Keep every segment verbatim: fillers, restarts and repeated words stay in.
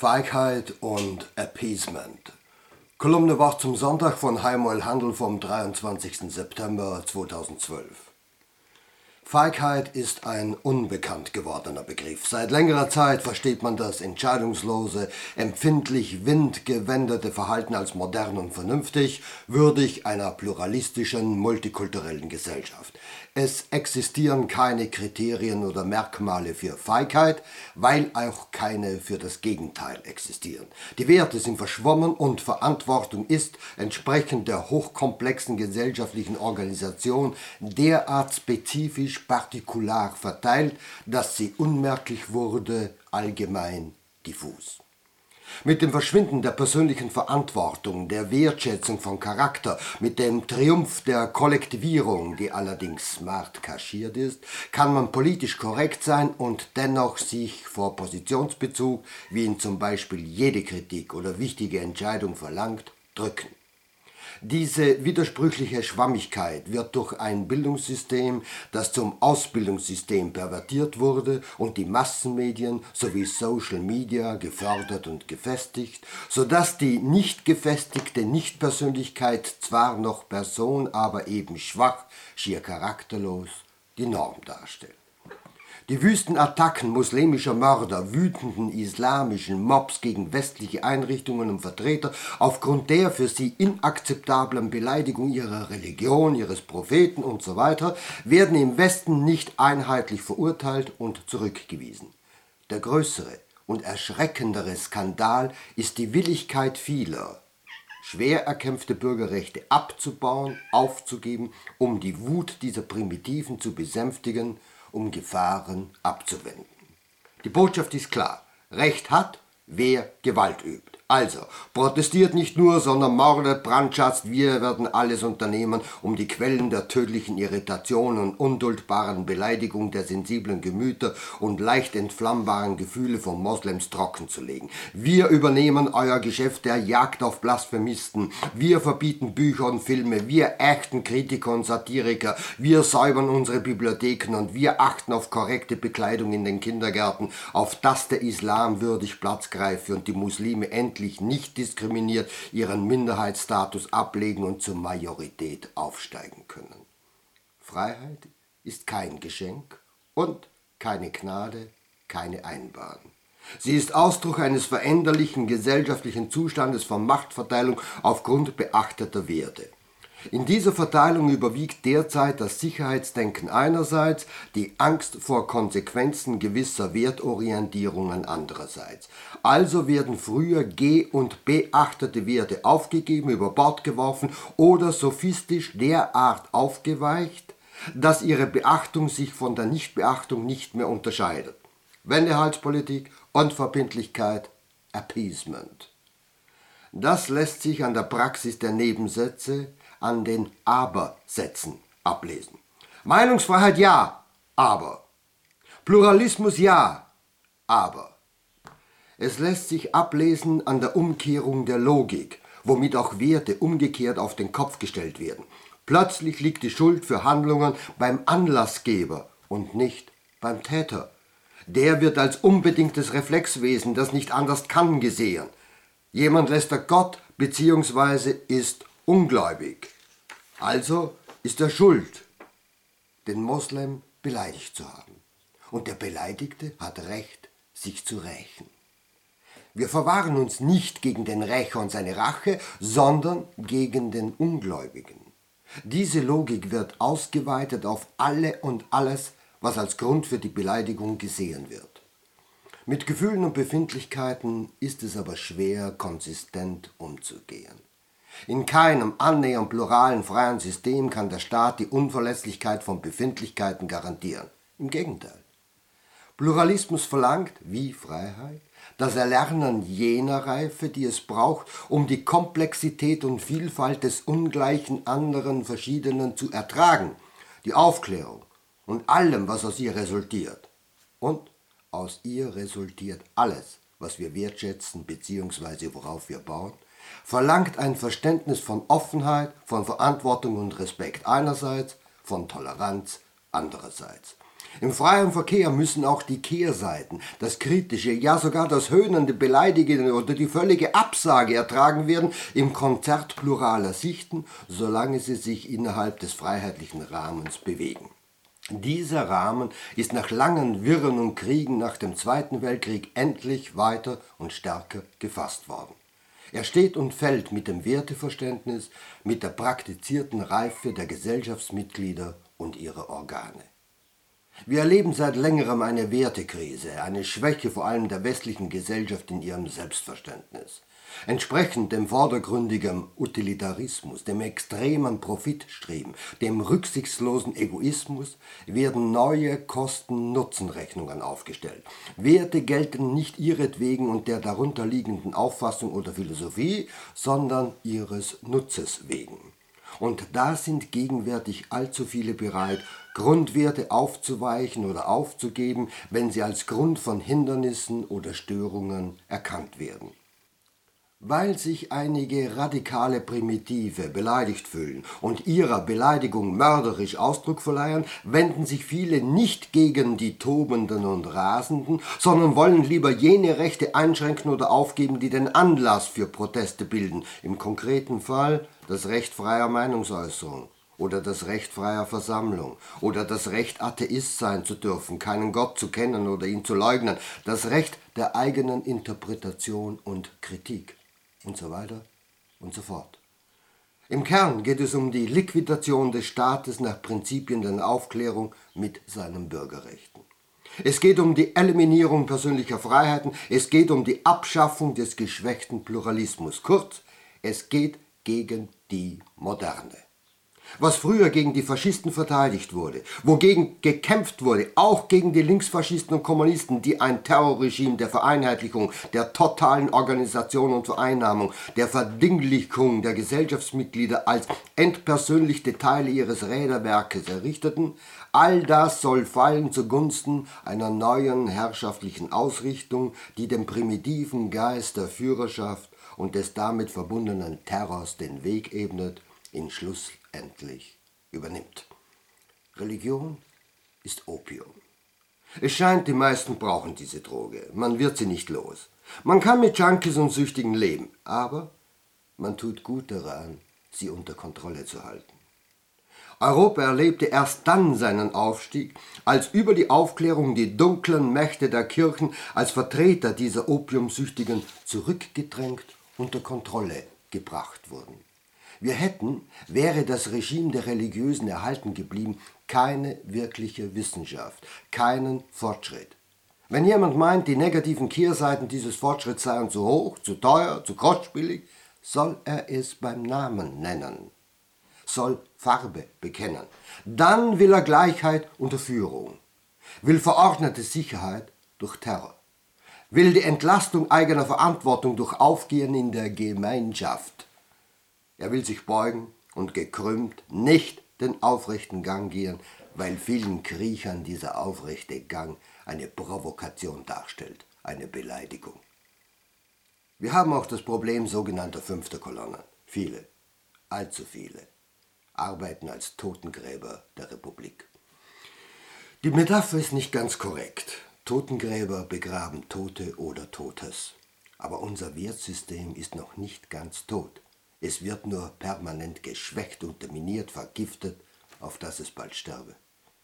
Feigheit und Appeasement. Kolumne Wort zum Sonntag von Heimuel Handel vom dreiundzwanzigsten September zweitausendzwölf. Feigheit ist ein unbekannt gewordener Begriff. Seit längerer Zeit versteht man das entscheidungslose, empfindlich windgewendete Verhalten als modern und vernünftig, würdig einer pluralistischen, multikulturellen Gesellschaft. Es existieren keine Kriterien oder Merkmale für Feigheit, weil auch keine für das Gegenteil existieren. Die Werte sind verschwommen und Verantwortung ist, entsprechend der hochkomplexen gesellschaftlichen Organisation, derart spezifisch partikular verteilt, dass sie unmerklich wurde, allgemein diffus. Mit dem Verschwinden der persönlichen Verantwortung, der Wertschätzung von Charakter, mit dem Triumph der Kollektivierung, die allerdings smart kaschiert ist, kann man politisch korrekt sein und dennoch sich vor Positionsbezug, wie ihn zum Beispiel jede Kritik oder wichtige Entscheidung verlangt, drücken. Diese widersprüchliche Schwammigkeit wird durch ein Bildungssystem, das zum Ausbildungssystem pervertiert wurde und die Massenmedien sowie Social Media gefördert und gefestigt, sodass die nicht gefestigte Nichtpersönlichkeit zwar noch Person, aber eben schwach, schier charakterlos, die Norm darstellt. Die wüsten Attacken muslimischer Mörder, wütenden islamischen Mobs gegen westliche Einrichtungen und Vertreter aufgrund der für sie inakzeptablen Beleidigung ihrer Religion, ihres Propheten usw. werden im Westen nicht einheitlich verurteilt und zurückgewiesen. Der größere und erschreckendere Skandal ist die Willigkeit vieler, schwer erkämpfte Bürgerrechte abzubauen, aufzugeben, um die Wut dieser Primitiven zu besänftigen, um Gefahren abzuwenden. Die Botschaft ist klar: Recht hat, wer Gewalt übt. Also, protestiert nicht nur, sondern mordet, brandschatzt, wir werden alles unternehmen, um die Quellen der tödlichen Irritation und unduldbaren Beleidigung der sensiblen Gemüter und leicht entflammbaren Gefühle von Moslems trocken zu legen. Wir übernehmen euer Geschäft der Jagd auf Blasphemisten, wir verbieten Bücher und Filme, wir ächten Kritiker und Satiriker, wir säubern unsere Bibliotheken und wir achten auf korrekte Bekleidung in den Kindergärten, auf dass der Islam würdig Platz greife und die Muslime endlich nicht diskriminiert ihren Minderheitsstatus ablegen und zur Majorität aufsteigen können. Freiheit ist kein Geschenk und keine Gnade, keine Einbahn. Sie ist Ausdruck eines veränderlichen gesellschaftlichen Zustandes von Machtverteilung aufgrund beachteter Werte. In dieser Verteilung überwiegt derzeit das Sicherheitsdenken einerseits, die Angst vor Konsequenzen gewisser Wertorientierungen andererseits. Also werden früher ge- und beachtete Werte aufgegeben, über Bord geworfen oder sophistisch derart aufgeweicht, dass ihre Beachtung sich von der Nichtbeachtung nicht mehr unterscheidet. Wendehalspolitik, Unverbindlichkeit, Appeasement. Das lässt sich an der Praxis der Nebensätze, an den Aber-Sätzen ablesen. Meinungsfreiheit ja, aber. Pluralismus ja, aber. Es lässt sich ablesen an der Umkehrung der Logik, womit auch Werte umgekehrt auf den Kopf gestellt werden. Plötzlich liegt die Schuld für Handlungen beim Anlassgeber und nicht beim Täter. Der wird als unbedingtes Reflexwesen, das nicht anders kann, gesehen. Jemand lästert Gott bzw. ist ungläubig. Also ist er schuld, den Moslem beleidigt zu haben. Und der Beleidigte hat Recht, sich zu rächen. Wir verwahren uns nicht gegen den Rächer und seine Rache, sondern gegen den Ungläubigen. Diese Logik wird ausgeweitet auf alle und alles, was als Grund für die Beleidigung gesehen wird. Mit Gefühlen und Befindlichkeiten ist es aber schwer, konsistent umzugehen. In keinem annähernd pluralen, freien System kann der Staat die Unverletzlichkeit von Befindlichkeiten garantieren. Im Gegenteil. Pluralismus verlangt, wie Freiheit, das Erlernen jener Reife, die es braucht, um die Komplexität und Vielfalt des ungleichen anderen Verschiedenen zu ertragen, die Aufklärung und allem, was aus ihr resultiert. Und aus ihr resultiert alles, was wir wertschätzen bzw. worauf wir bauen, verlangt ein Verständnis von Offenheit, von Verantwortung und Respekt einerseits, von Toleranz andererseits. Im freien Verkehr müssen auch die Kehrseiten, das kritische, ja sogar das höhnende, beleidigende oder die völlige Absage ertragen werden im Konzert pluraler Sichten, solange sie sich innerhalb des freiheitlichen Rahmens bewegen. Dieser Rahmen ist nach langen Wirren und Kriegen nach dem Zweiten Weltkrieg endlich weiter und stärker gefasst worden. Er steht und fällt mit dem Werteverständnis, mit der praktizierten Reife der Gesellschaftsmitglieder und ihrer Organe. Wir erleben seit längerem eine Wertekrise, eine Schwäche vor allem der westlichen Gesellschaft in ihrem Selbstverständnis. Entsprechend dem vordergründigen Utilitarismus, dem extremen Profitstreben, dem rücksichtslosen Egoismus werden neue Kosten-Nutzen-Rechnungen aufgestellt. Werte gelten nicht ihretwegen und der darunter liegenden Auffassung oder Philosophie, sondern ihres Nutzes wegen. Und da sind gegenwärtig allzu viele bereit, Grundwerte aufzuweichen oder aufzugeben, wenn sie als Grund von Hindernissen oder Störungen erkannt werden. Weil sich einige radikale Primitive beleidigt fühlen und ihrer Beleidigung mörderisch Ausdruck verleihen, wenden sich viele nicht gegen die Tobenden und Rasenden, sondern wollen lieber jene Rechte einschränken oder aufgeben, die den Anlass für Proteste bilden, im konkreten Fall das Recht freier Meinungsäußerung oder das Recht freier Versammlung oder das Recht, Atheist sein zu dürfen, keinen Gott zu kennen oder ihn zu leugnen, das Recht der eigenen Interpretation und Kritik und so weiter und so fort. Im Kern geht es um die Liquidation des Staates nach Prinzipien der Aufklärung mit seinen Bürgerrechten. Es geht um die Eliminierung persönlicher Freiheiten, es geht um die Abschaffung des geschwächten Pluralismus. Kurz, es geht gegen die Moderne. Was früher gegen die Faschisten verteidigt wurde, wogegen gekämpft wurde, auch gegen die Linksfaschisten und Kommunisten, die ein Terrorregime der Vereinheitlichung, der totalen Organisation und Vereinnahmung, der Verdinglichung der Gesellschaftsmitglieder als entpersönlichte Teile ihres Räderwerkes errichteten, all das soll fallen zugunsten einer neuen herrschaftlichen Ausrichtung, die dem primitiven Geist der Führerschaft und des damit verbundenen Terrors den Weg ebnet, in schlussendlich übernimmt. Religion ist Opium. Es scheint, die meisten brauchen diese Droge. Man wird sie nicht los. Man kann mit Junkies und Süchtigen leben, aber man tut gut daran, sie unter Kontrolle zu halten. Europa erlebte erst dann seinen Aufstieg, als über die Aufklärung die dunklen Mächte der Kirchen als Vertreter dieser Opiumsüchtigen zurückgedrängt unter Kontrolle gebracht wurden. Wir hätten, wäre das Regime der Religiösen erhalten geblieben, keine wirkliche Wissenschaft, keinen Fortschritt. Wenn jemand meint, die negativen Kehrseiten dieses Fortschritts seien zu hoch, zu teuer, zu kostspielig, soll er es beim Namen nennen, soll Farbe bekennen. Dann will er Gleichheit unter Führung, will verordnete Sicherheit durch Terror, will die Entlastung eigener Verantwortung durch Aufgehen in der Gemeinschaft. Er will sich beugen und gekrümmt nicht den aufrechten Gang gehen, weil vielen Kriechern dieser aufrechte Gang eine Provokation darstellt, eine Beleidigung. Wir haben auch das Problem sogenannter fünfter Kolonnen. Viele, allzu viele, arbeiten als Totengräber der Republik. Die Metapher ist nicht ganz korrekt. Totengräber begraben Tote oder Totes. Aber unser Wertsystem ist noch nicht ganz tot. Es wird nur permanent geschwächt, unterminiert, vergiftet, auf dass es bald sterbe.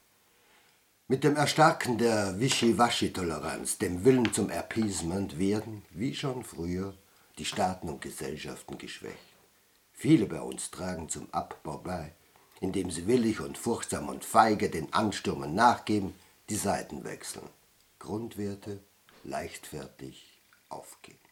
Mit dem Erstarken der Wischiwaschi-Toleranz, dem Willen zum Appeasement, werden, wie schon früher, die Staaten und Gesellschaften geschwächt. Viele bei uns tragen zum Abbau bei, indem sie willig und furchtsam und feige den Anstürmen nachgeben, die Seiten wechseln, Grundwerte leichtfertig aufgeben.